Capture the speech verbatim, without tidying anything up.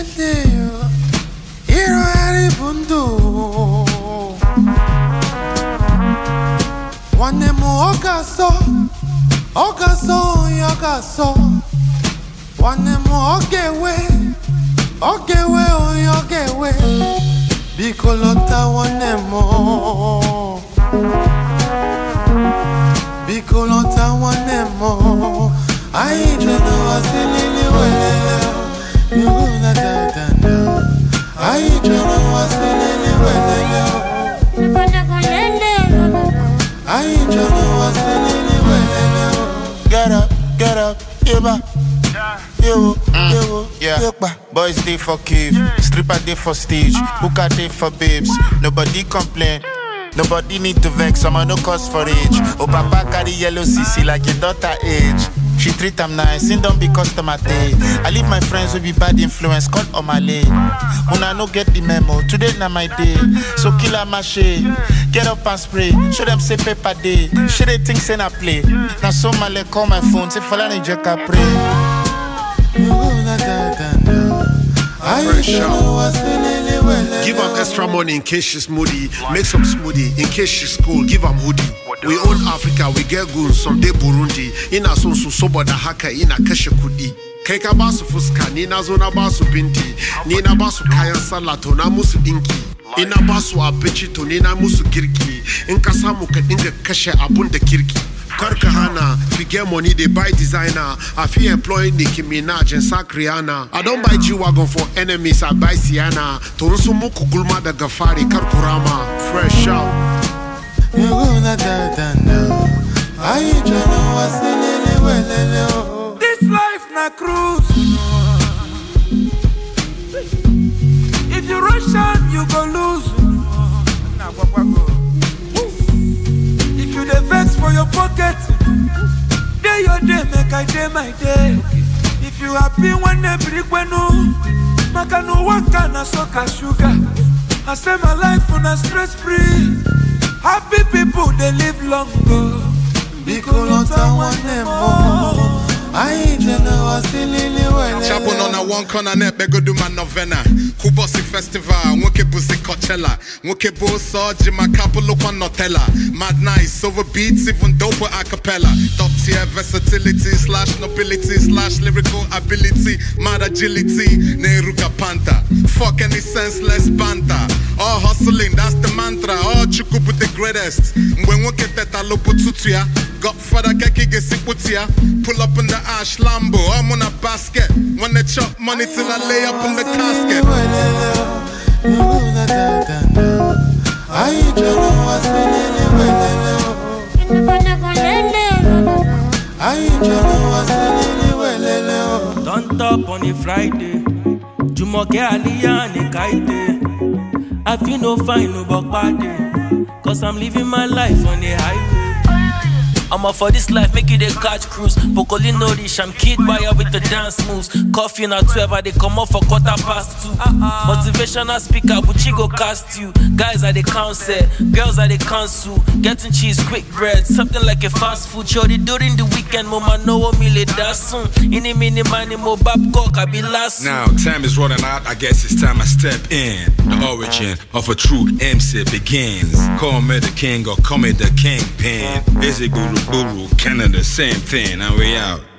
Galileo, ero aribundo. One mo ogaso, ogaso, yogaso. One mo ogewe, ogewe, ogewe. Bikolota one mo, bikolota one mo. I don't know what's in the way. You na da da da. I don't know what's in the way. I don't know what's in the way. Get up, get up, give up. Yo, yo, yeah. Boys day for cave, stripper day for stage, hookah day for babes. Nobody complain. Nobody need to vex, I'm no cause for age. Oh, papa carry yellow C C like your daughter age. She treat them nice, and don't be customer day. I leave my friends with be bad influence, call on my lay. When I no get the memo, today na my day. So kill a mache, get up and spray. Show them say paper day. Show they think say na play. Now so my leg call my phone, say fala ni jeka pray. Give them extra money in case she's moody. Make some smoothie in case she's cool. Give them hoodie. We own Africa, we get goons, someday Burundi. In a sonsu soba da haka in a kashe kudi. Keka basu fuska, nina zona basu binti. Nina basu kayan salato na musu dinki. Ina basu abici to nina musu girki. In ka samu ka dinga kashe abun da kirki. Karka hana, if you get money they buy designer. I feel employ Nicki Minaj and Sak Rihanna. I don't buy G-Wagon for enemies, I buy Sienna. Torusu muku gulma da gafari, karkurama. Fresh out. You gonna da da da. I don't know what's in the way. This life na cruise. If you rush on, you go lose. If you dey vex for your pocket, day your day make I day my day. If you happy one day bring no, maka no one can soka sugar. I say my life on a stress free. Happy people they live longer. Bikolota one more. I ain't know what's in the way. Chabon on a one corner net, bego do my novena. Kubosi festival, woke busi Coachella. Woke boso, Jima Capo look on Nutella. Mad nice, over beats, even doper a cappella. Top tier versatility, slash nobility, slash lyrical ability, mad agility, Neruka Panther. Fuck any senseless banter. All hustling, that's the mantra. All chukubu the greatest. When woke at that alopututia, Godfather keki gesiputia. Pull up in the Ash Lambo, I'm on a basket. When they chop money till I lay up in the casket. Don't top on a Friday. Jumoke Aliyah and Kaite. I feel no fine no buck party. Cause I'm living my life on the highway. I'm up for this life, make it a catch cruise. Pocolino rich, I'm kid buyer with the dance moves. Coffee at twelve, I they come off for quarter past two. Uh-uh. Motivational speaker, but she go cast you. Guys are the counsel, girls are the council. Getting cheese, quick bread, something like a fast food. Shorty during the weekend, mama no one me that soon. In a mini money, mo babcock, I be last. Now, time is running out, I guess it's time I step in. The origin of a true M C begins. Call me the king or call me the kingpin. Is it guru? Guru, Canada, same thing, and we out.